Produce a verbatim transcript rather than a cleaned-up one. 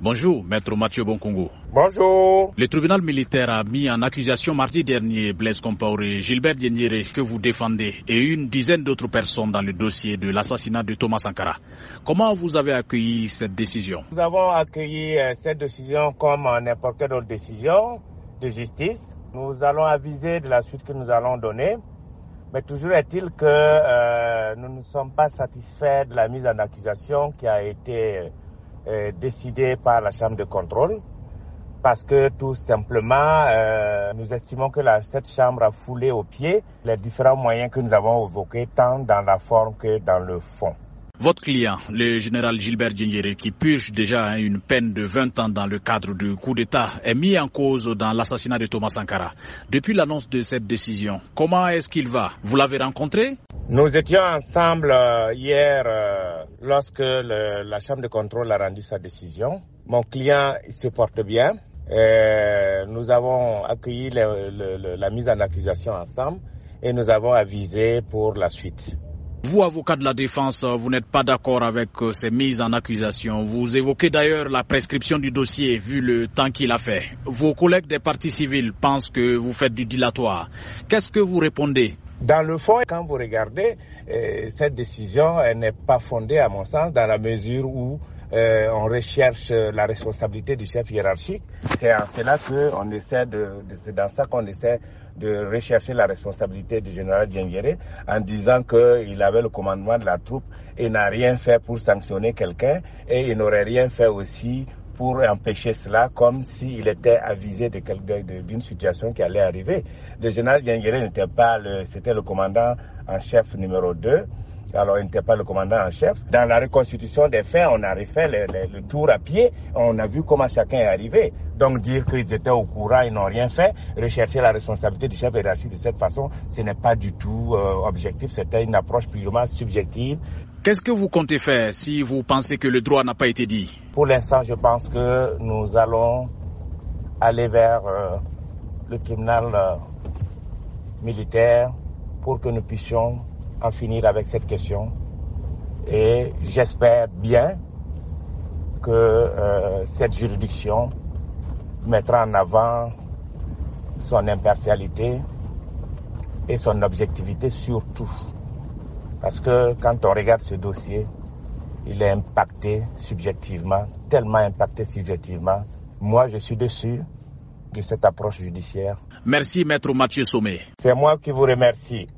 Bonjour, maître Mathieu Bonkongo. Bonjour. Le tribunal militaire a mis en accusation mardi dernier Blaise Compaoré, Gilbert Diendéré, que vous défendez, et une dizaine d'autres personnes dans le dossier de l'assassinat de Thomas Sankara. Comment vous avez accueilli cette décision? Nous avons accueilli cette décision comme n'importe quelle autre décision de justice. Nous allons aviser de la suite que nous allons donner. Mais toujours est-il que euh, nous ne sommes pas satisfaits de la mise en accusation qui a été euh, décidée par la Chambre de contrôle. Parce que tout simplement, euh, nous estimons que la, cette Chambre a foulé aux pieds les différents moyens que nous avons évoqués, tant dans la forme que dans le fond. Votre client, le général Gilbert Diendéré, qui purge déjà une peine de vingt ans dans le cadre du coup d'État, est mis en cause dans l'assassinat de Thomas Sankara. Depuis l'annonce de cette décision, comment est-ce qu'il va? Vous l'avez rencontré? Nous étions ensemble euh, hier euh, lorsque le, la Chambre de contrôle a rendu sa décision. Mon client il se porte bien. Et nous avons accueilli le, le, le, la mise en accusation ensemble et nous avons avisé pour la suite. Vous, avocat de la défense, vous n'êtes pas d'accord avec ces mises en accusation. Vous évoquez d'ailleurs la prescription du dossier vu le temps qu'il a fait. Vos collègues des partis civils pensent que vous faites du dilatoire. Qu'est-ce que vous répondez? Dans le fond, quand vous regardez, euh, cette décision elle n'est pas fondée à mon sens dans la mesure où euh, on recherche la responsabilité du chef hiérarchique. C'est en cela qu'on essaie de, de c'est dans ça qu'on essaie de rechercher la responsabilité du général Diendéré en disant qu'il avait le commandement de la troupe et n'a rien fait pour sanctionner quelqu'un et il n'aurait rien fait aussi pour empêcher cela, comme s'il était avisé de quelque, d'une situation qui allait arriver. Le général Diendéré n'était pas le, c'était le commandant en chef numéro deux. Alors, il n'était pas le commandant en chef. Dans la reconstitution des faits, on a refait le, le, le tour à pied. On a vu comment chacun est arrivé. Donc, dire qu'ils étaient au courant, ils n'ont rien fait. Rechercher la responsabilité du chef hiérarchique de cette façon, ce n'est pas du tout euh, objectif. C'était une approche purement subjective. Qu'est-ce que vous comptez faire si vous pensez que le droit n'a pas été dit? Pour l'instant, je pense que nous allons aller vers euh, le tribunal euh, militaire pour que nous puissions en finir avec cette question. Et j'espère bien que euh, cette juridiction mettra en avant son impartialité et son objectivité surtout. Parce que quand on regarde ce dossier, il est impacté subjectivement, tellement impacté subjectivement. Moi, je suis déçu de cette approche judiciaire. Merci, maître Mathieu Somé. C'est moi qui vous remercie.